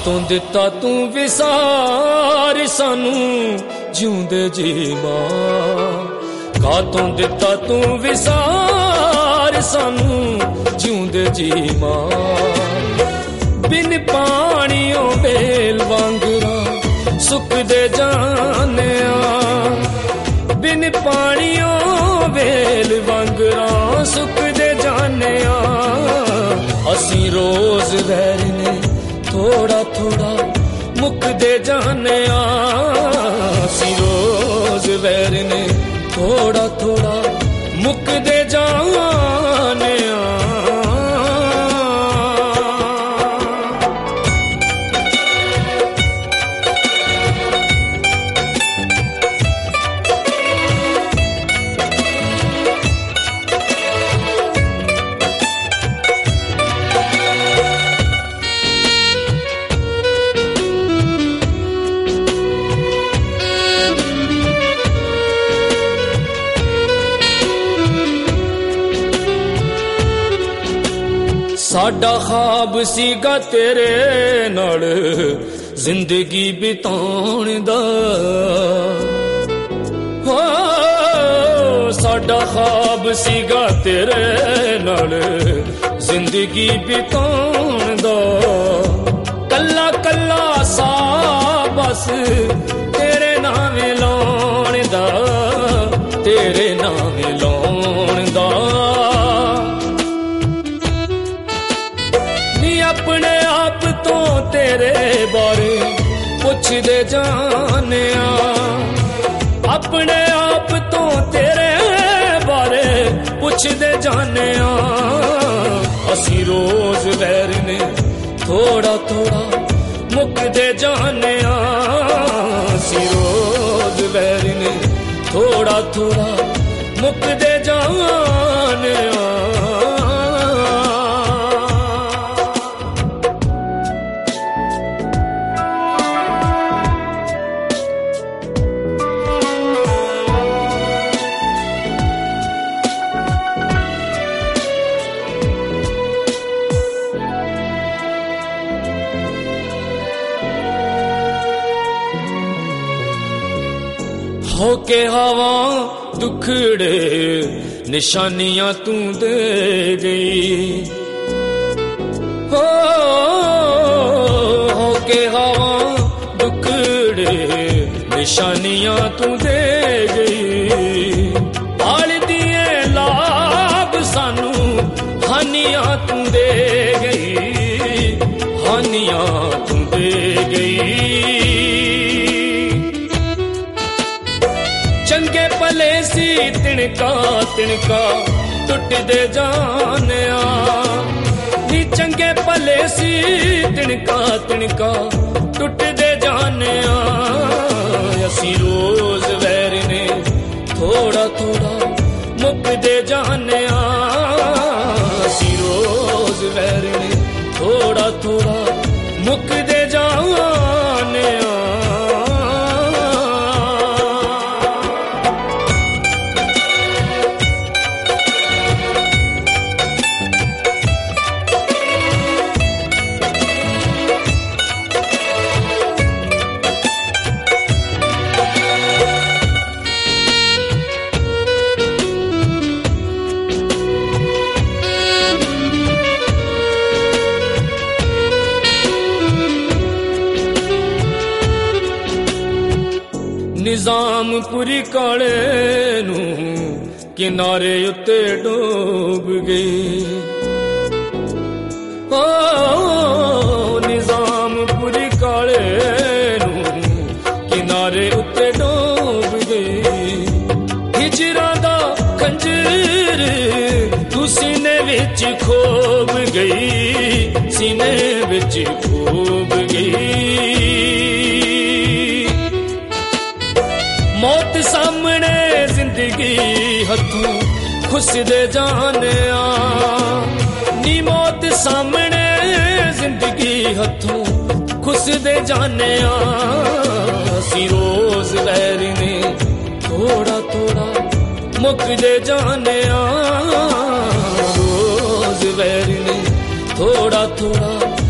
ਕਾਤੋਂ ਦਿੱਤਾ ਤੂੰ ਵਿਸਾਰ ਸਾਨੂੰ ਜਿਉਂਦੇ ਜੀ ਮਾਂ, ਕਾਤੋਂ ਦਿੱਤਾ ਤੂੰ ਵਿਸਾਰ ਸਾਨੂੰ ਜਿਉਂਦੇ ਜੀ ਮਾਂ। ਬਿਨ ਪਾਣੀਓਂ ਵੇਲ ਵਾਂਗਰਾਂ ਸੁੱਕਦੇ ਜਾਣਿਆ, ਬਿਨ ਪਾਣੀਓਂ ਵੇਲ ਵਾਂਗਰਾਂ ਸੁੱਕਦੇ ਜਾਣਿਆ। ਅਸੀਂ ਰੋਜ਼ ਵੈਰ ਨੇ ਥੋੜਾ ਥੋੜਾ ਮੁੱਕਦੇ ਜਾਣਿਆ, ਅਸੀਂ ਰੋਜ਼ ਵੈਰ ਨੇ ਥੋੜਾ ਥੋੜਾ ਮੁੱਕਦੇ ਜਾਣਿਆ। ਸਾਡਾ ਖ਼ਾਬ ਸੀਗਾ ਤੇਰੇ ਨਾਲ ਜ਼ਿੰਦਗੀ ਬਿਤਾਉਣ ਦਾ, ਹੋ ਸਾਡਾ ਖ਼ਾਬ ਸੀਗਾ ਤੇਰੇ ਨਾਲ ਜ਼ਿੰਦਗੀ ਬਿਤਾਉਣ ਦਾ। ਕੱਲਾ ਕੱਲਾ ਸਾ ਬਸ ਤੇਰੇ ਨਾਵੇਂ ਲਾਉਣ ਦਾ, ਤੇਰੇ ਨਾਵੇਂ ਲਾਉਣ ਦਾ। ਆਪਣੇ ਆਪ ਤੋਂ ਤੇਰੇ ਬਾਰੇ ਪੁੱਛਦੇ ਜਾਣਿਆ, ਆਪਣੇ ਆਪ ਤੋਂ ਤੇਰੇ ਬਾਰੇ ਪੁੱਛਦੇ ਜਾਣਿਆ। ਅਸੀਂ ਰੋਜ਼ ਵੈਰ ਨੇ ਥੋੜਾ ਥੋੜਾ ਮੁੱਕਦੇ ਜਾਣਿਆ, ਅਸੀਂ ਰੋਜ਼ ਵੈਰ ਨੇ ਥੋੜਾ ਥੋੜਾ ਮੁੱਕਦੇ ਜਾਣਿਆ। ਹੋ ਕੇ ਹਵਾ ਦੁਖੜੇ ਨਿਸ਼ਾਨੀਆਂ ਤੂੰ ਦੇ ਗਈ, ਹੋ ਕੇ ਹਵਾ ਦੁਖੜੇ ਨਿਸ਼ਾਨੀਆਂ ਤੂੰ ਦੇ ਗਈ। ਆਲਦੀ ਏ ਲਾਭ ਸਾਨੂੰ ਹਾਨੀਆਂ ਤੂੰ ਦੇ ਗਈ, ਹਾਨੀਆਂ ਤੂੰ ਦੇ ਗਈ। ਚੰਗੇ ਭਲੇ ਸੀ ਤਿਣਕਾ ਤਿਣਕਾ ਟੁੱਟਦੇ ਜਾਣਿਆ, ਨੀ ਚੰਗੇ ਭਲੇ ਸੀ ਤਿਣਕਾ ਤਿਣਕਾ ਟੁੱਟਦੇ ਜਾਣਿਆ। ਅਸੀਂ ਰੋਜ਼ ਵੈਰ ਨੇ ਥੋੜਾ ਥੋੜਾ ਮੁੱਕਦੇ ਜਾਣਿਆ, ਅਸੀਂ ਰੋਜ਼ ਵੈਰ ਨੇ ਥੋੜਾ ਥੋੜਾ ਮੁੱਕਦੇ ਜਾਣਿਆ। ਨਿਜ਼ਾਮਪੁਰੀ ਕਾਲੇ ਨੂੰ ਕਿਨਾਰੇ ਉੱਤੇ ਡੋਬ ਗਈ, ਨਿਜ਼ਾਮਪੁਰੀ ਕਾਲੇ ਨੂੰ ਕਿਨਾਰੇ ਉੱਤੇ ਡੋਬ ਗਈ। ਹਿਜਰਾਂ ਦਾ ਖੰਜਰ ਤੂੰ ਸੀਨੇ ਵਿੱਚ ਖੋਬ ਗਈ, ਸੀਨੇ ਵਿੱਚ ਖੋਬ ਗਈ। ਮੌਤ ਸਾਹਮਣੇ ਜ਼ਿੰਦਗੀ ਹੱਥੋਂ ਖੁੱਸਦੇ ਜਾਣਿਆ, ਨੀ ਮੌਤ ਸਾਹਮਣੇ ਜ਼ਿੰਦਗੀ ਹੱਥੋਂ ਖੁੱਸਦੇ ਜਾਣਿਆ। ਅਸੀਂ ਰੋਜ਼ ਵੈਰ ਨੇ ਥੋੜਾ ਥੋੜਾ ਮੁੱਕਦੇ ਜਾਣਿਆ, ਰੋਜ਼ ਵੈਰ ਨੇ ਥੋੜਾ ਥੋੜਾ